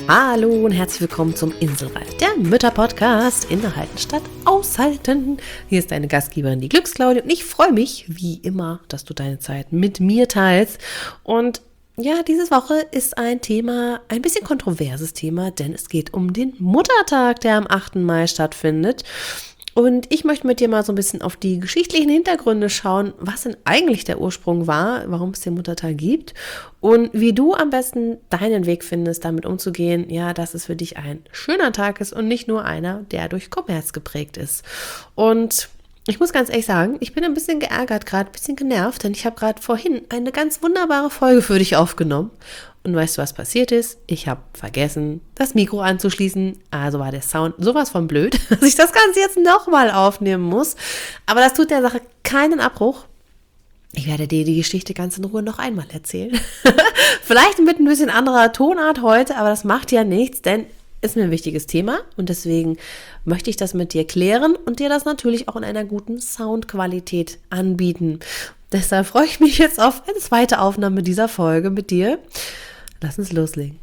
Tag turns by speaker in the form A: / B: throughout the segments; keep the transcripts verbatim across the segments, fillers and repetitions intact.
A: Hallo und herzlich willkommen zum Inselreif, der Mütter-Podcast innehalten statt aushalten. Hier ist deine Gastgeberin, die Glücksclaudi, und ich freue mich, wie immer, dass du deine Zeit mit mir teilst. Und ja, diese Woche ist ein Thema, ein bisschen kontroverses Thema, denn es geht um den Muttertag, der am achten Mai stattfindet. Und ich möchte mit dir mal so ein bisschen auf die geschichtlichen Hintergründe schauen, was denn eigentlich der Ursprung war, warum es den Muttertag gibt und wie du am besten deinen Weg findest, damit umzugehen, ja, dass es für dich ein schöner Tag ist und nicht nur einer, der durch Kommerz geprägt ist. Und ich muss ganz ehrlich sagen, ich bin ein bisschen geärgert gerade, ein bisschen genervt, denn ich habe gerade vorhin eine ganz wunderbare Folge für dich aufgenommen. Und weißt du, was passiert ist? Ich habe vergessen, das Mikro anzuschließen. Also war der Sound sowas von blöd, dass ich das Ganze jetzt nochmal aufnehmen muss. Aber das tut der Sache keinen Abbruch. Ich werde dir die Geschichte ganz in Ruhe noch einmal erzählen. Vielleicht mit ein bisschen anderer Tonart heute, aber das macht ja nichts, denn ist mir ein wichtiges Thema und deswegen möchte ich das mit dir klären und dir das natürlich auch in einer guten Soundqualität anbieten. Deshalb freue ich mich jetzt auf eine zweite Aufnahme dieser Folge mit dir. Lass uns loslegen.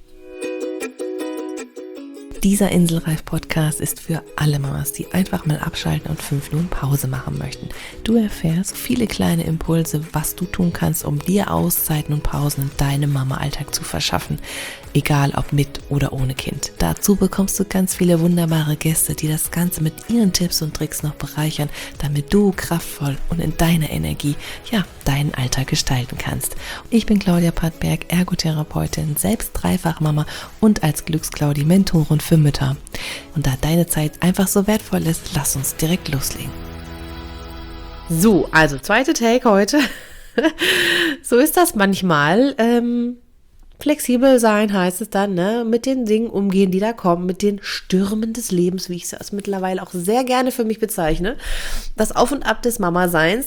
A: Dieser Inselreif-Podcast ist für alle Mamas, die einfach mal abschalten und fünf Minuten Pause machen möchten. Du erfährst viele kleine Impulse, was du tun kannst, um dir Auszeiten und Pausen in deinem Mama-Alltag zu verschaffen. Egal ob mit oder ohne Kind. Dazu bekommst du ganz viele wunderbare Gäste, die das Ganze mit ihren Tipps und Tricks noch bereichern, damit du kraftvoll und in deiner Energie, ja, deinen Alltag gestalten kannst. Ich bin Claudia Pattberg, Ergotherapeutin, selbst Dreifachmama und als Glücksclaudi Mentorin für Mütter. Und da deine Zeit einfach so wertvoll ist, lass uns direkt loslegen. So, also zweite Take heute. So ist das manchmal. Ähm, flexibel sein heißt es dann, ne? Mit den Dingen umgehen, die da kommen, mit den Stürmen des Lebens, wie ich es mittlerweile auch sehr gerne für mich bezeichne. Das Auf und Ab des Mama-Seins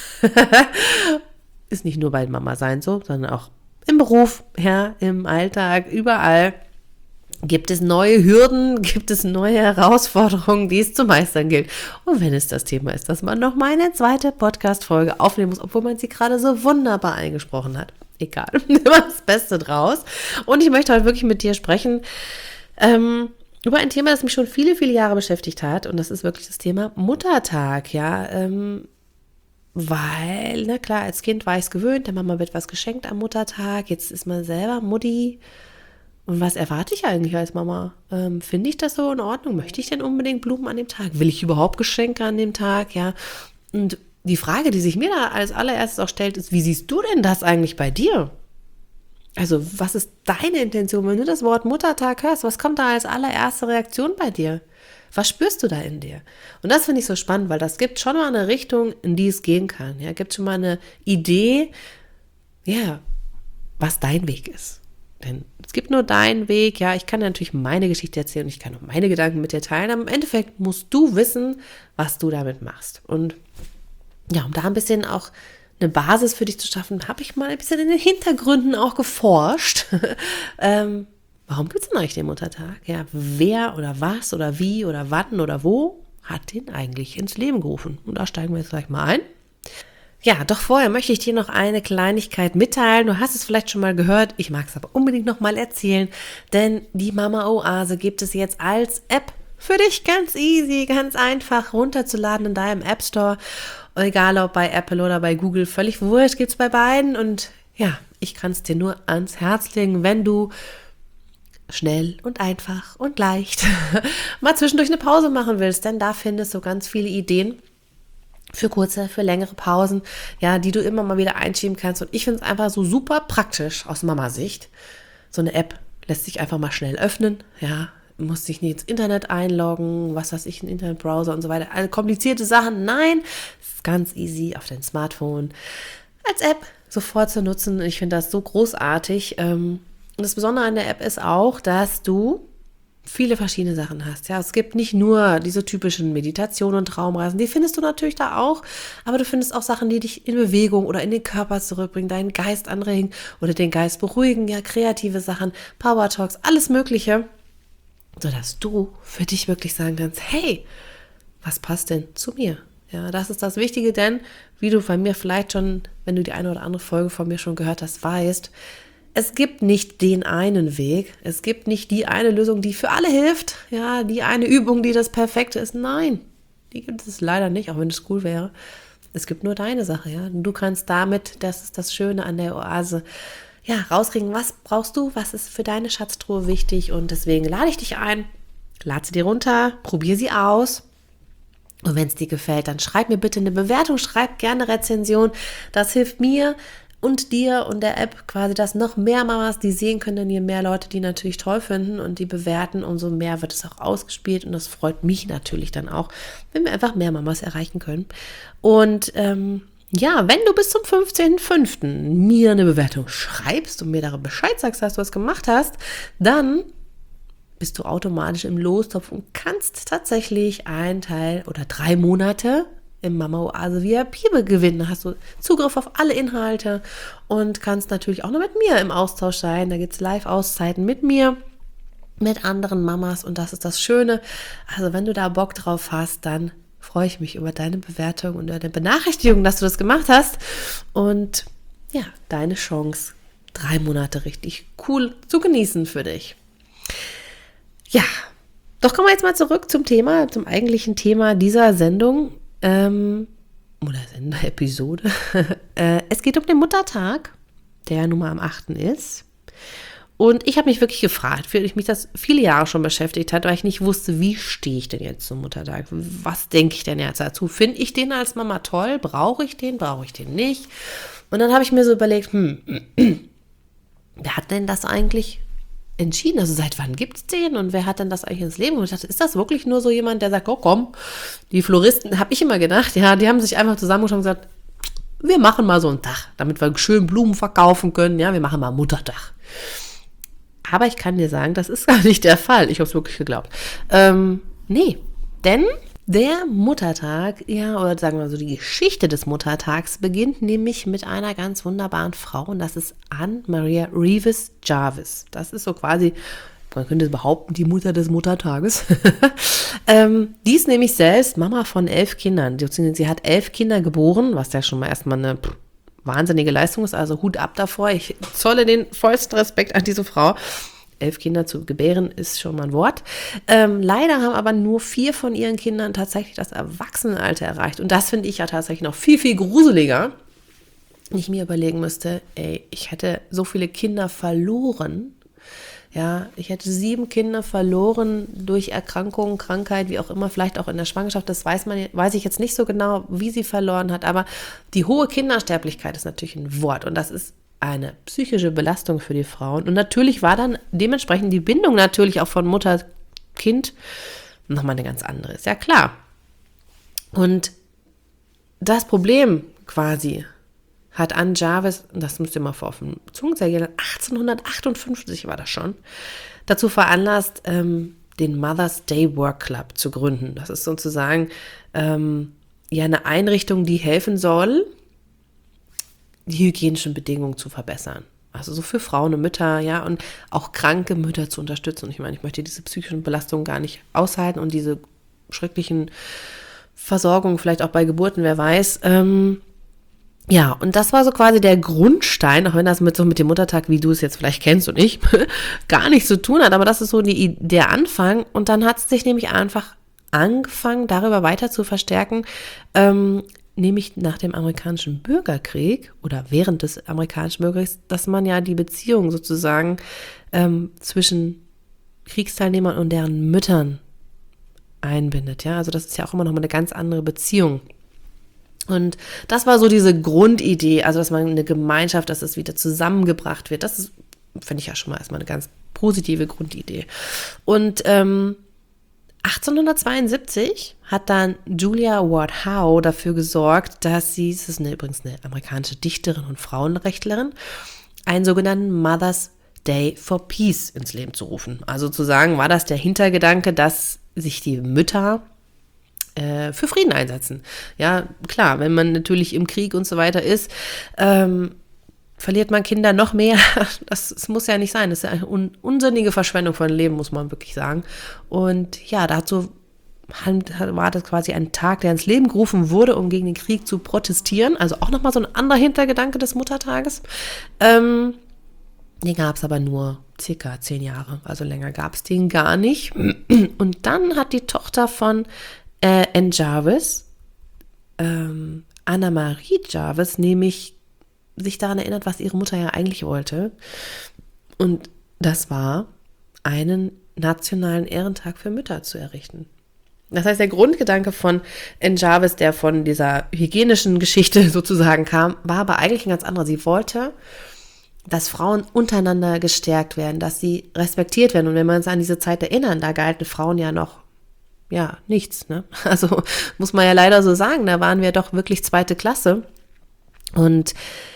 A: ist nicht nur bei Mama-Sein so, sondern auch im Beruf, ja, im Alltag, überall. Gibt es neue Hürden, gibt es neue Herausforderungen, die es zu meistern gilt. Und wenn es das Thema ist, dass man noch mal eine zweite Podcast-Folge aufnehmen muss, obwohl man sie gerade so wunderbar eingesprochen hat. Egal, immer das Beste draus. Und ich möchte heute wirklich mit dir sprechen ähm, über ein Thema, das mich schon viele, viele Jahre beschäftigt hat. Und das ist wirklich das Thema Muttertag, ja. Ähm, weil, na klar, als Kind war ich es gewöhnt, der Mama wird was geschenkt am Muttertag. Jetzt ist man selber Mutti. Und was erwarte ich eigentlich als Mama? Ähm, finde ich das so in Ordnung? Möchte ich denn unbedingt Blumen an dem Tag? Will ich überhaupt Geschenke an dem Tag? Ja. Und die Frage, die sich mir da als allererstes auch stellt, ist, wie siehst du denn das eigentlich bei dir? Also, was ist deine Intention, wenn du das Wort Muttertag hörst? Was kommt da als allererste Reaktion bei dir? Was spürst du da in dir? Und das finde ich so spannend, weil das gibt schon mal eine Richtung, in die es gehen kann. Ja, gibt schon mal eine Idee, ja, was dein Weg ist. Denn es gibt nur deinen Weg, ja, ich kann dir natürlich meine Geschichte erzählen und ich kann auch meine Gedanken mit dir teilen, aber im Endeffekt musst du wissen, was du damit machst. Und ja, um da ein bisschen auch eine Basis für dich zu schaffen, habe ich mal ein bisschen in den Hintergründen auch geforscht. ähm, warum gibt es denn eigentlich den Muttertag? Ja, wer oder was oder wie oder wann oder wo hat den eigentlich ins Leben gerufen? Und da steigen wir jetzt gleich mal ein. Ja, doch vorher möchte ich dir noch eine Kleinigkeit mitteilen. Du hast es vielleicht schon mal gehört, ich mag es aber unbedingt noch mal erzählen, denn die Mama-Oase gibt es jetzt als App für dich ganz easy, ganz einfach runterzuladen in deinem App Store. Egal ob bei Apple oder bei Google, völlig wurscht, gibt es bei beiden. Und ja, ich kann es dir nur ans Herz legen, wenn du schnell und einfach und leicht mal zwischendurch eine Pause machen willst, denn da findest du ganz viele Ideen für kurze, für längere Pausen, ja, die du immer mal wieder einschieben kannst. Und ich finde es einfach so super praktisch aus Mama-Sicht. So eine App lässt sich einfach mal schnell öffnen, ja, muss sich nicht ins Internet einloggen, was weiß ich, ein Internetbrowser und so weiter. Also komplizierte Sachen, nein, es ist ganz easy auf dein Smartphone als App sofort zu nutzen. Ich finde das so großartig. Und das Besondere an der App ist auch, dass du viele verschiedene Sachen hast. Ja, es gibt nicht nur diese typischen Meditationen und Traumreisen, die findest du natürlich da auch, aber du findest auch Sachen, die dich in Bewegung oder in den Körper zurückbringen, deinen Geist anregen oder den Geist beruhigen, ja, kreative Sachen, Power Talks, alles Mögliche, sodass du für dich wirklich sagen kannst, hey, was passt denn zu mir? Ja, das ist das Wichtige, denn wie du bei mir vielleicht schon, wenn du die eine oder andere Folge von mir schon gehört hast, weißt, es gibt nicht den einen Weg. Es gibt nicht die eine Lösung, die für alle hilft. Ja, die eine Übung, die das Perfekte ist. Nein, die gibt es leider nicht, auch wenn es cool wäre. Es gibt nur deine Sache, ja. Und du kannst damit, das ist das Schöne an der Oase, ja, rauskriegen, was brauchst du, was ist für deine Schatztruhe wichtig. Und deswegen lade ich dich ein, lade sie dir runter, probier sie aus. Und wenn es dir gefällt, dann schreib mir bitte eine Bewertung, schreib gerne Rezension. Das hilft mir und dir und der App quasi, dass noch mehr Mamas die sehen können, denn je mehr Leute die natürlich toll finden und die bewerten, umso mehr wird es auch ausgespielt und das freut mich natürlich dann auch, wenn wir einfach mehr Mamas erreichen können. Und ähm, ja, wenn du bis zum fünfzehnten fünften mir eine Bewertung schreibst und mir darüber Bescheid sagst, dass du was gemacht hast, dann bist du automatisch im Lostopf und kannst tatsächlich einen Teil oder drei Monate im Mama-Oase V I P gewinnen. Da hast du Zugriff auf alle Inhalte und kannst natürlich auch noch mit mir im Austausch sein. Da gibt es Live-Auszeiten mit mir, mit anderen Mamas und das ist das Schöne. Also wenn du da Bock drauf hast, dann freue ich mich über deine Bewertung und über deine Benachrichtigung, dass du das gemacht hast und ja, deine Chance, drei Monate richtig cool zu genießen für dich. Ja, doch kommen wir jetzt mal zurück zum Thema, zum eigentlichen Thema dieser Sendung ähm, oder Sender-Episode. äh, es geht um den Muttertag, der nun mal am achten ist. Und ich habe mich wirklich gefragt, weil ich mich das viele Jahre schon beschäftigt hat, weil ich nicht wusste, wie stehe ich denn jetzt zum Muttertag? Was denke ich denn jetzt dazu? Finde ich den als Mama toll? Brauche ich den? Brauche ich den nicht? Und dann habe ich mir so überlegt, hm, wer hat denn das eigentlich entschieden? Also seit wann gibt es den und wer hat denn das eigentlich ins Leben? Und ich dachte, ist das wirklich nur so jemand, der sagt, oh komm, die Floristen, habe ich immer gedacht, ja, die haben sich einfach zusammengeschaut und gesagt, wir machen mal so einen Tag, damit wir schön Blumen verkaufen können, ja, wir machen mal Muttertag. Aber ich kann dir sagen, das ist gar nicht der Fall. Ich habe es wirklich geglaubt. Ähm, nee, denn der Muttertag, ja, oder sagen wir so, die Geschichte des Muttertags beginnt nämlich mit einer ganz wunderbaren Frau und das ist Anne Maria Reeves Jarvis. Das ist so quasi, man könnte behaupten, die Mutter des Muttertages. ähm, die ist nämlich selbst Mama von elf Kindern. Sie hat elf Kinder geboren, was ja schon mal erstmal eine pff, wahnsinnige Leistung ist, also Hut ab davor. Ich zolle den vollsten Respekt an diese Frau. Elf Kinder zu gebären ist schon mal ein Wort. Ähm, leider haben aber nur vier von ihren Kindern tatsächlich das Erwachsenenalter erreicht. Und das finde ich ja tatsächlich noch viel, viel gruseliger. Wenn ich mir überlegen müsste, ey, ich hätte so viele Kinder verloren. Ja, ich hätte sieben Kinder verloren durch Erkrankungen, Krankheit, wie auch immer, vielleicht auch in der Schwangerschaft. Das weiß man, weiß ich jetzt nicht so genau, wie sie verloren hat. Aber die hohe Kindersterblichkeit ist natürlich ein Wort. Und das ist eine psychische Belastung für die Frauen. Und natürlich war dann dementsprechend die Bindung natürlich auch von Mutter-Kind nochmal eine ganz andere. Ist ja klar. Und das Problem quasi hat Anne Jarvis, das müsst ihr mal vor auf den Zungen zergehen, achtzehnhundertachtundfünfzig war das schon, dazu veranlasst, ähm, den Mother's Day Work Club zu gründen. Das ist sozusagen ähm, ja eine Einrichtung, die helfen soll, die hygienischen Bedingungen zu verbessern. Also so für Frauen und Mütter, ja, und auch kranke Mütter zu unterstützen. Und ich meine, ich möchte diese psychischen Belastungen gar nicht aushalten und diese schrecklichen Versorgungen, vielleicht auch bei Geburten, wer weiß. Ähm, ja, und das war so quasi der Grundstein, auch wenn das mit so mit dem Muttertag, wie du es jetzt vielleicht kennst und ich, gar nichts zu tun hat, aber das ist so die, der Anfang. Und dann hat es sich nämlich einfach angefangen, darüber weiter zu verstärken, ähm, nämlich nach dem amerikanischen Bürgerkrieg oder während des amerikanischen Bürgerkriegs, dass man ja die Beziehung sozusagen ähm, zwischen Kriegsteilnehmern und deren Müttern einbindet. Ja, also das ist ja auch immer noch mal eine ganz andere Beziehung. Und das war so diese Grundidee, also dass man eine Gemeinschaft, dass es wieder zusammengebracht wird. Das ist, finde ich ja schon mal erstmal eine ganz positive Grundidee. Und ähm, achtzehnhundertzweiundsiebzig hat dann Julia Ward Howe dafür gesorgt, dass sie, das ist eine, übrigens eine amerikanische Dichterin und Frauenrechtlerin, einen sogenannten Mother's Day for Peace ins Leben zu rufen. Also sozusagen war das der Hintergedanke, dass sich die Mütter äh, für Frieden einsetzen. Ja, klar, wenn man natürlich im Krieg und so weiter ist, ähm, verliert man Kinder noch mehr. Das, das muss ja nicht sein. Das ist ja eine un, unsinnige Verschwendung von Leben, muss man wirklich sagen. Und ja, dazu war das quasi ein Tag, der ins Leben gerufen wurde, um gegen den Krieg zu protestieren. Also auch nochmal so ein anderer Hintergedanke des Muttertages. Ähm, Den gab es aber nur circa zehn Jahre, also länger gab es den gar nicht. Und dann hat die Tochter von äh, Anne Jarvis, ähm, Anna-Marie Jarvis, nämlich sich daran erinnert, was ihre Mutter ja eigentlich wollte. Und das war, einen nationalen Ehrentag für Mütter zu errichten. Das heißt, der Grundgedanke von Anne Jarvis, der von dieser hygienischen Geschichte sozusagen kam, war aber eigentlich ein ganz anderer. Sie wollte, dass Frauen untereinander gestärkt werden, dass sie respektiert werden. Und wenn wir uns an diese Zeit erinnern, da galten Frauen ja noch, ja, nichts, ne? Also muss man ja leider so sagen, da waren wir doch wirklich zweite Klasse. Und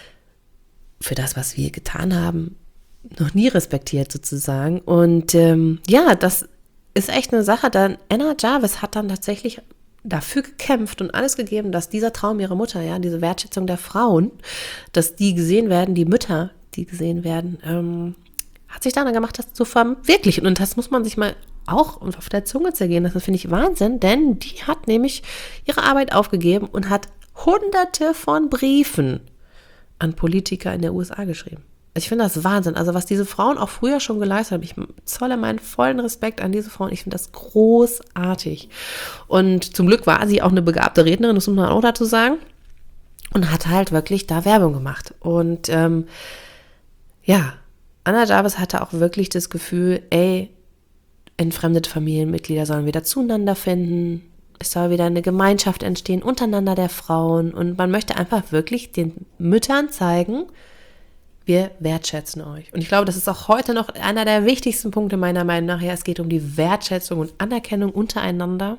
A: für das, was wir getan haben, noch nie respektiert sozusagen. Und ähm, ja, das ist echt eine Sache. Dann Anna Jarvis hat dann tatsächlich dafür gekämpft und alles gegeben, dass dieser Traum ihrer Mutter, ja, diese Wertschätzung der Frauen, dass die gesehen werden, die Mütter, die gesehen werden, ähm, hat sich daran gemacht, das zu verwirklichen. Und das muss man sich mal auch auf der Zunge zergehen. Das finde ich Wahnsinn, denn die hat nämlich ihre Arbeit aufgegeben und hat hunderte von Briefen an Politiker in der U S A geschrieben. Ich finde das Wahnsinn. Also was diese Frauen auch früher schon geleistet haben, ich zolle meinen vollen Respekt an diese Frauen. Ich finde das großartig. Und zum Glück war sie auch eine begabte Rednerin, das muss man auch dazu sagen. Und hat halt wirklich da Werbung gemacht. Und ähm, ja, Anna Jarvis hatte auch wirklich das Gefühl, ey, entfremdete Familienmitglieder sollen wieder zueinander finden. Es soll wieder eine Gemeinschaft entstehen untereinander der Frauen. Und man möchte einfach wirklich den Müttern zeigen, wir wertschätzen euch. Und ich glaube, das ist auch heute noch einer der wichtigsten Punkte meiner Meinung nach. Ja, es geht um die Wertschätzung und Anerkennung untereinander.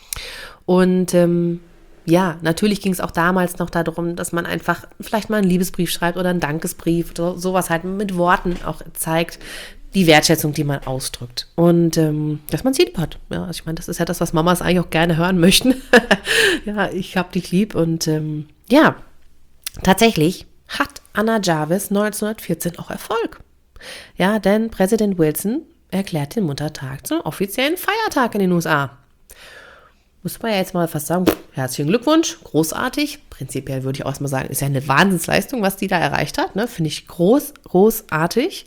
A: Und ähm, ja, natürlich ging es auch damals noch darum, dass man einfach vielleicht mal einen Liebesbrief schreibt oder einen Dankesbrief oder sowas halt mit Worten auch zeigt, die Wertschätzung, die man ausdrückt. Und ähm, dass man sie lieb hat. Ja, also ich meine, das ist ja das, was Mamas eigentlich auch gerne hören möchten. Ja, ich hab dich lieb. Und ähm, ja, tatsächlich hat Anna Jarvis neunzehnhundertvierzehn auch Erfolg. Ja, denn Präsident Wilson erklärt den Muttertag zum offiziellen Feiertag in den U S A. Muss man ja jetzt mal fast sagen, herzlichen Glückwunsch, großartig. Prinzipiell würde ich auch erstmal sagen, ist ja eine Wahnsinnsleistung, was die da erreicht hat. Ne? Finde ich groß, großartig.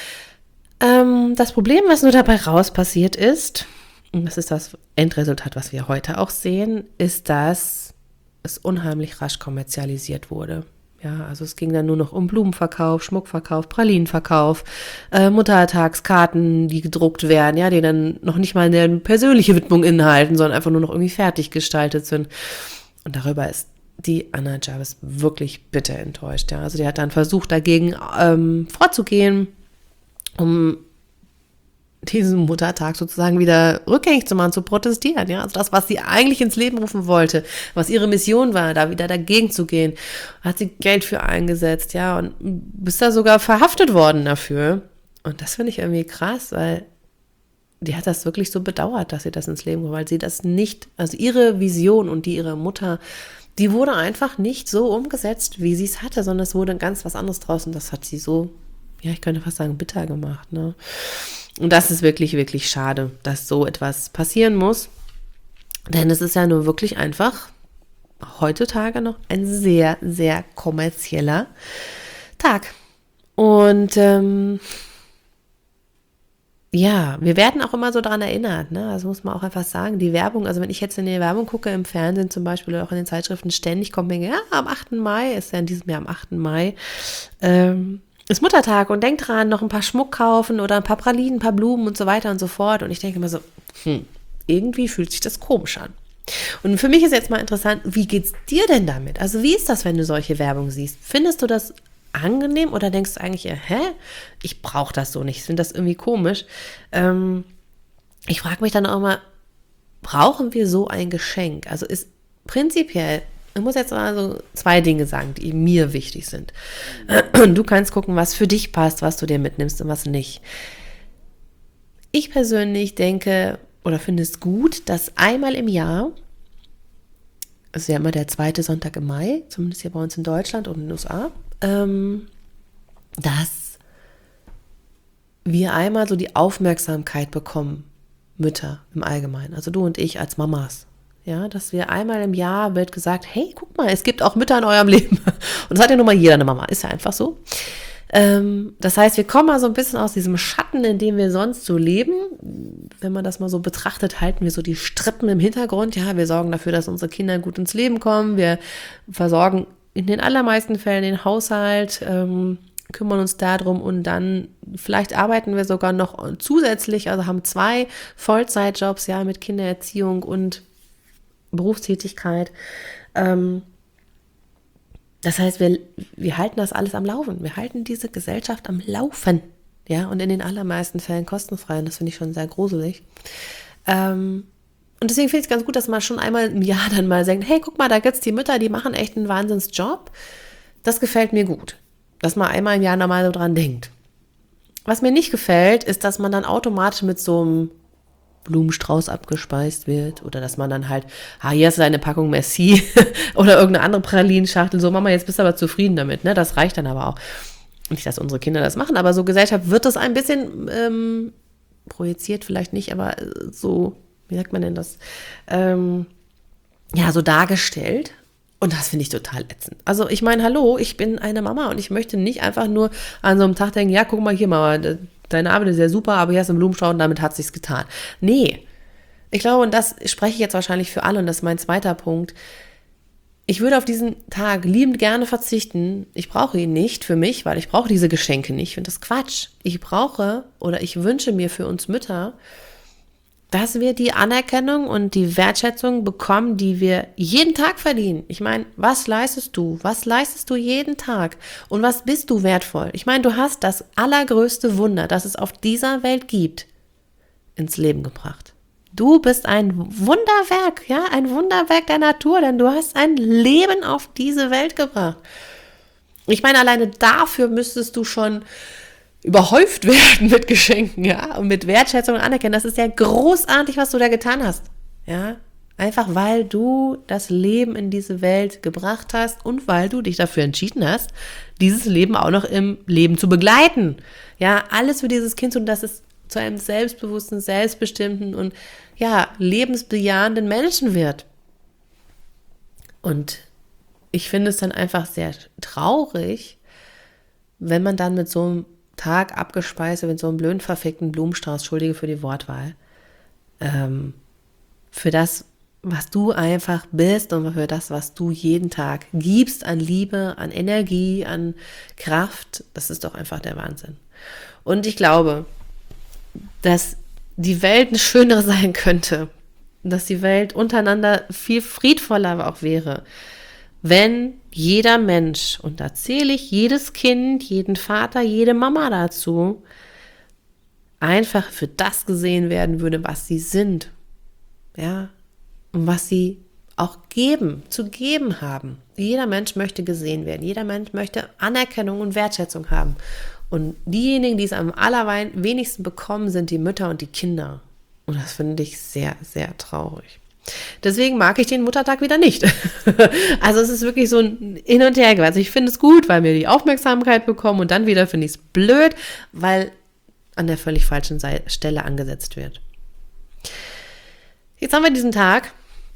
A: Ähm, das Problem, was nur dabei raus passiert ist, und das ist das Endresultat, was wir heute auch sehen, ist, dass es unheimlich rasch kommerzialisiert wurde. Ja, also es ging dann nur noch um Blumenverkauf, Schmuckverkauf, Pralinenverkauf, äh, Muttertagskarten, die gedruckt werden, ja, die dann noch nicht mal eine persönliche Widmung inhalten, sondern einfach nur noch irgendwie fertig gestaltet sind. Und darüber ist die Anna Jarvis wirklich bitter enttäuscht. Ja. Also die hat dann versucht, dagegen ähm, vorzugehen, um diesen Muttertag sozusagen wieder rückgängig zu machen, zu protestieren. Ja? Also das, was sie eigentlich ins Leben rufen wollte, was ihre Mission war, da wieder dagegen zu gehen, hat sie Geld für eingesetzt, ja, und bist da sogar verhaftet worden dafür. Und das finde ich irgendwie krass, weil die hat das wirklich so bedauert, dass sie das ins Leben ruft, weil sie das nicht, also ihre Vision und die ihrer Mutter, die wurde einfach nicht so umgesetzt, wie sie es hatte, sondern es wurde ganz was anderes draus und das hat sie so, ja, ich könnte fast sagen, bitter gemacht, ne? Und das ist wirklich, wirklich schade, dass so etwas passieren muss. Denn es ist ja nur wirklich einfach heutzutage noch ein sehr, sehr kommerzieller Tag. Und ähm, ja, wir werden auch immer so daran erinnert, ne? Also muss man auch einfach sagen, die Werbung, also wenn ich jetzt in die Werbung gucke, im Fernsehen zum Beispiel oder auch in den Zeitschriften, ständig kommt mir, ja, am achten Mai, ist ja in diesem Jahr am achten Mai, ähm, ist Muttertag und denk dran, noch ein paar Schmuck kaufen oder ein paar Pralinen, ein paar Blumen und so weiter und so fort. Und ich denke immer so, hm, irgendwie fühlt sich das komisch an. Und für mich ist jetzt mal interessant, wie geht's dir denn damit? Also wie ist das, wenn du solche Werbung siehst? Findest du das angenehm oder denkst du eigentlich, hä, ich brauche das so nicht, ich finde das irgendwie komisch. Ähm, ich frage mich dann auch mal, brauchen wir so ein Geschenk? Also ist prinzipiell, ich muss jetzt mal so zwei Dinge sagen, die mir wichtig sind. Du kannst gucken, was für dich passt, was du dir mitnimmst und was nicht. Ich persönlich denke oder finde es gut, dass einmal im Jahr, das ist ja immer der zweite Sonntag im Mai, zumindest hier bei uns in Deutschland und in den U S A, ähm, dass wir einmal so die Aufmerksamkeit bekommen, Mütter im Allgemeinen, also du und ich als Mamas. Ja, dass wir einmal im Jahr wird gesagt, hey, guck mal, es gibt auch Mütter in eurem Leben. Und das hat ja nun mal jeder eine Mama, ist ja einfach so. Ähm, das heißt, wir kommen mal so ein bisschen aus diesem Schatten, in dem wir sonst so leben. Wenn man das mal so betrachtet, halten wir so die Strippen im Hintergrund. Ja, wir sorgen dafür, dass unsere Kinder gut ins Leben kommen. Wir versorgen in den allermeisten Fällen den Haushalt, ähm, kümmern uns darum und dann vielleicht arbeiten wir sogar noch zusätzlich, also haben zwei Vollzeitjobs, ja, mit Kindererziehung und Berufstätigkeit. Ähm, das heißt, wir, wir halten das alles am Laufen. Wir halten diese Gesellschaft am Laufen, ja, und in den allermeisten Fällen kostenfrei. Und das finde ich schon sehr gruselig. Ähm, Und deswegen finde ich es ganz gut, dass man schon einmal im Jahr dann mal sagt, hey, guck mal, da gibt es die Mütter, die machen echt einen Wahnsinnsjob. Das gefällt mir gut, dass man einmal im Jahr nochmal so dran denkt. Was mir nicht gefällt, ist, dass man dann automatisch mit so einem Blumenstrauß abgespeist wird oder dass man dann halt, ah, hier hast du eine Packung Merci oder irgendeine andere Pralinschachtel, so Mama, jetzt bist du aber zufrieden damit, ne? Das reicht dann aber auch. Nicht, dass unsere Kinder das machen, aber so Gesellschaft wird das ein bisschen ähm, projiziert, vielleicht nicht, aber so, wie sagt man denn das, ähm, ja, so dargestellt. Und das finde ich total ätzend. Also ich meine, hallo, ich bin eine Mama und ich möchte nicht einfach nur an so einem Tag denken, ja, guck mal hier, Mama, deine Arbeit ist ja super, aber hier hast du einen Blumenstrauß und damit hat es sich getan. Nee, ich glaube, und das spreche ich jetzt wahrscheinlich für alle und das ist mein zweiter Punkt, ich würde auf diesen Tag liebend gerne verzichten. Ich brauche ihn nicht für mich, weil ich brauche diese Geschenke nicht. Ich finde das Quatsch. Ich brauche oder ich wünsche mir für uns Mütter, dass wir die Anerkennung und die Wertschätzung bekommen, die wir jeden Tag verdienen. Ich meine, was leistest du? Was leistest du jeden Tag? Und was bist du wertvoll? Ich meine, du hast das allergrößte Wunder, das es auf dieser Welt gibt, ins Leben gebracht. Du bist ein Wunderwerk, ja, ein Wunderwerk der Natur, denn du hast ein Leben auf diese Welt gebracht. Ich meine, alleine dafür müsstest du schon überhäuft werden mit Geschenken, ja, und mit Wertschätzung und Anerkennung. Das ist ja großartig, was du da getan hast, ja. Einfach, weil du das Leben in diese Welt gebracht hast und weil du dich dafür entschieden hast, dieses Leben auch noch im Leben zu begleiten. Ja, alles für dieses Kind und dass es zu einem selbstbewussten, selbstbestimmten und ja, lebensbejahenden Menschen wird. Und ich finde es dann einfach sehr traurig, wenn man dann mit so einem Tag abgespeist, mit so einem blöden, verfickten Blumenstrauß, entschuldige für die Wortwahl, ähm, für das, was du einfach bist und für das, was du jeden Tag gibst an Liebe, an Energie, an Kraft, das ist doch einfach der Wahnsinn. Und ich glaube, dass die Welt eine schönere sein könnte, dass die Welt untereinander viel friedvoller auch wäre, wenn jeder Mensch, und da zähle ich jedes Kind, jeden Vater, jede Mama dazu, einfach für das gesehen werden würde, was sie sind, ja, und was sie auch geben, zu geben haben. Jeder Mensch möchte gesehen werden, jeder Mensch möchte Anerkennung und Wertschätzung haben. Und diejenigen, die es am allerwenigsten bekommen, sind die Mütter und die Kinder. Und das finde ich sehr, sehr traurig. Deswegen mag ich den Muttertag wieder nicht. Also es ist wirklich so ein Hin und Her. Also ich finde es gut, weil wir die Aufmerksamkeit bekommen und dann wieder finde ich es blöd, weil an der völlig falschen Stelle angesetzt wird. Jetzt haben wir diesen Tag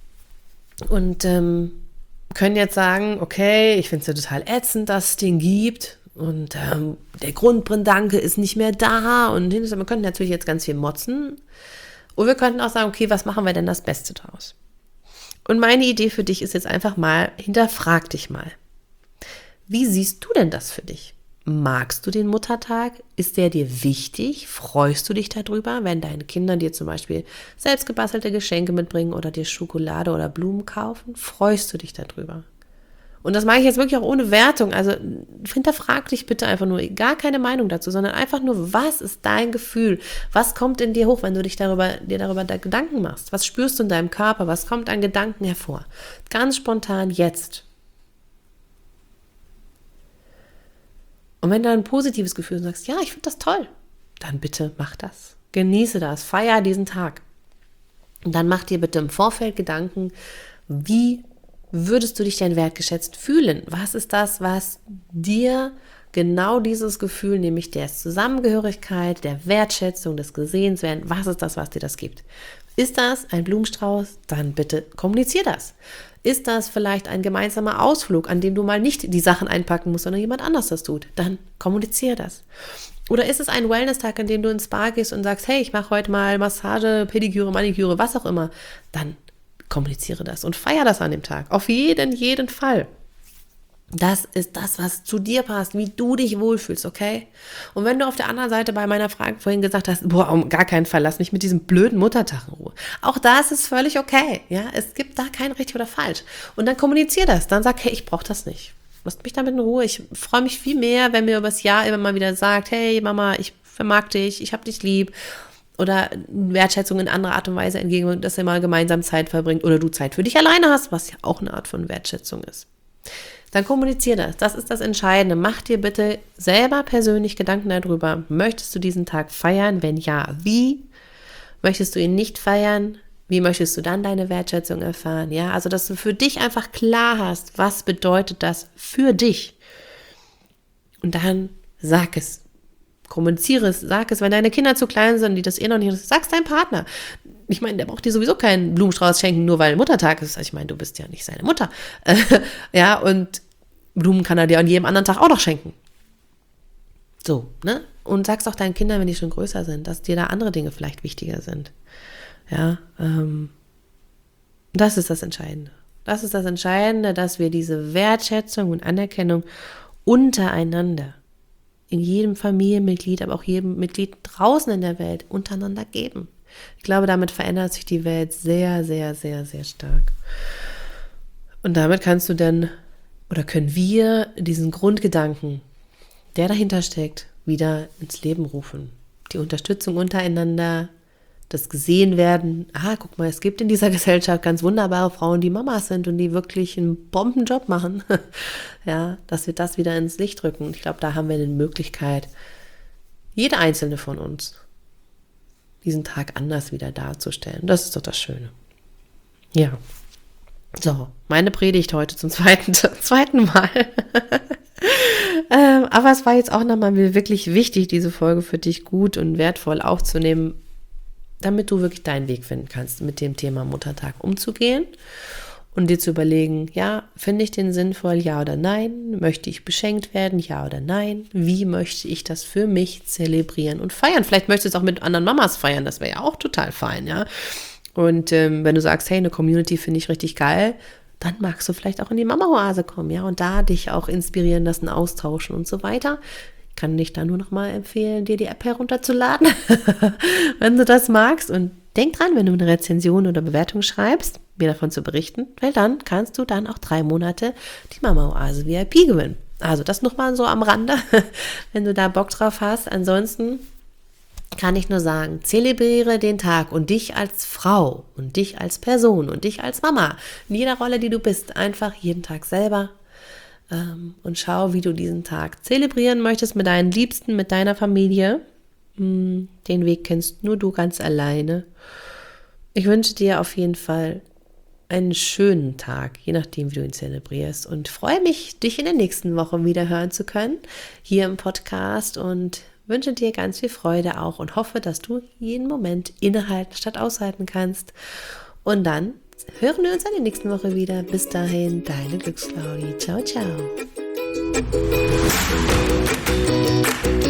A: und ähm, können jetzt sagen, okay, ich finde es ja total ätzend, dass es den gibt. Und ähm, der Grundgedanke ist nicht mehr da und wir könnten natürlich jetzt ganz viel motzen und wir könnten auch sagen, okay, was machen wir denn das Beste draus? Und meine Idee für dich ist jetzt einfach mal, hinterfrag dich mal. Wie siehst du denn das für dich? Magst du den Muttertag? Ist der dir wichtig? Freust du dich darüber, wenn deine Kinder dir zum Beispiel selbstgebastelte Geschenke mitbringen oder dir Schokolade oder Blumen kaufen? Freust du dich darüber? Und das mache ich jetzt wirklich auch ohne Wertung. Also hinterfrag dich bitte einfach nur, gar keine Meinung dazu, sondern einfach nur, was ist dein Gefühl? Was kommt in dir hoch, wenn du dich darüber, dir darüber Gedanken machst? Was spürst du in deinem Körper? Was kommt an Gedanken hervor? Ganz spontan jetzt. Und wenn du ein positives Gefühl und sagst, ja, ich finde das toll, dann bitte mach das. Genieße das, feier diesen Tag. Und dann mach dir bitte im Vorfeld Gedanken, wie würdest du dich denn wertgeschätzt fühlen? Was ist das, was dir genau dieses Gefühl, nämlich der Zusammengehörigkeit, der Wertschätzung, des Gesehenswerden, was ist das, was dir das gibt? Ist das ein Blumenstrauß? Dann bitte kommunizier das. Ist das vielleicht ein gemeinsamer Ausflug, an dem du mal nicht die Sachen einpacken musst, sondern jemand anders das tut? Dann kommunizier das. Oder ist es ein Wellness-Tag, an dem du ins Spa gehst und sagst, hey, ich mache heute mal Massage, Pediküre, Maniküre, was auch immer. Dann kommuniziere das und feier das an dem Tag. Auf jeden, jeden Fall. Das ist das, was zu dir passt, wie du dich wohlfühlst, okay? Und wenn du auf der anderen Seite bei meiner Frage vorhin gesagt hast, boah, um gar keinen Fall, lass mich mit diesem blöden Muttertag in Ruhe. Auch da ist es völlig okay, ja? Es gibt da kein richtig oder falsch. Und dann kommunizier das, dann sag, hey, ich brauche das nicht. Lasst mich damit in Ruhe. Ich freue mich viel mehr, wenn mir übers Jahr immer mal wieder sagt, hey Mama, ich vermag dich, ich hab dich lieb. Oder Wertschätzung in anderer Art und Weise entgegen, dass ihr mal gemeinsam Zeit verbringt oder du Zeit für dich alleine hast, was ja auch eine Art von Wertschätzung ist. Dann kommunizier das. Das ist das Entscheidende. Mach dir bitte selber persönlich Gedanken darüber. Möchtest du diesen Tag feiern? Wenn ja, wie? Möchtest du ihn nicht feiern? Wie möchtest du dann deine Wertschätzung erfahren? Ja, also dass du für dich einfach klar hast, was bedeutet das für dich? Und dann sag es. Kommuniziere es, sag es. Wenn deine Kinder zu klein sind, die das eh noch nicht, sag's deinem Partner. Ich meine, der braucht dir sowieso keinen Blumenstrauß schenken, nur weil Muttertag ist. Ich meine, du bist ja nicht seine Mutter. Ja, und Blumen kann er dir an jedem anderen Tag auch noch schenken. So, ne? Und sag's auch deinen Kindern, wenn die schon größer sind, dass dir da andere Dinge vielleicht wichtiger sind. Ja, ähm, das ist das Entscheidende. Das ist das Entscheidende, dass wir diese Wertschätzung und Anerkennung untereinander in jedem Familienmitglied, aber auch jedem Mitglied draußen in der Welt untereinander geben. Ich glaube, damit verändert sich die Welt sehr, sehr, sehr, sehr stark. Und damit kannst du dann, oder können wir diesen Grundgedanken, der dahinter steckt, wieder ins Leben rufen. Die Unterstützung untereinander, das gesehen werden. Ah, guck mal, es gibt in dieser Gesellschaft ganz wunderbare Frauen, die Mamas sind und die wirklich einen Bombenjob machen. Ja, dass wir das wieder ins Licht rücken. Und ich glaube, da haben wir eine Möglichkeit, jede einzelne von uns, diesen Tag anders wieder darzustellen. Das ist doch das Schöne. Ja. So, meine Predigt heute zum zweiten, zum zweiten Mal. ähm, aber es war jetzt auch nochmal wirklich wichtig, diese Folge für dich gut und wertvoll aufzunehmen, damit du wirklich deinen Weg finden kannst, mit dem Thema Muttertag umzugehen und dir zu überlegen, ja, finde ich den sinnvoll, ja oder nein? Möchte ich beschenkt werden, ja oder nein? Wie möchte ich das für mich zelebrieren und feiern? Vielleicht möchtest du es auch mit anderen Mamas feiern, das wäre ja auch total fein, ja. Und ähm, wenn du sagst, hey, eine Community finde ich richtig geil, dann magst du vielleicht auch in die Mama-Oase kommen, ja, und da dich auch inspirieren lassen, austauschen und so weiter. Ich kann dich da nur noch mal empfehlen, dir die App herunterzuladen, wenn du das magst. Und denk dran, wenn du eine Rezension oder Bewertung schreibst, mir davon zu berichten, weil dann kannst du dann auch drei Monate die Mama-Oase V I P gewinnen. Also das nochmal so am Rande, wenn du da Bock drauf hast. Ansonsten kann ich nur sagen, zelebriere den Tag und dich als Frau und dich als Person und dich als Mama, in jeder Rolle, die du bist, einfach jeden Tag selber ähm, und schau, wie du diesen Tag zelebrieren möchtest mit deinen Liebsten, mit deiner Familie. Den Weg kennst nur du ganz alleine. Ich wünsche dir auf jeden Fall einen schönen Tag, je nachdem, wie du ihn zelebrierst, und freue mich, dich in der nächsten Woche wieder hören zu können, hier im Podcast, und wünsche dir ganz viel Freude auch und hoffe, dass du jeden Moment innehalten statt aushalten kannst. Und dann hören wir uns in der nächsten Woche wieder. Bis dahin, deine Glücksclaudi. Ciao, ciao.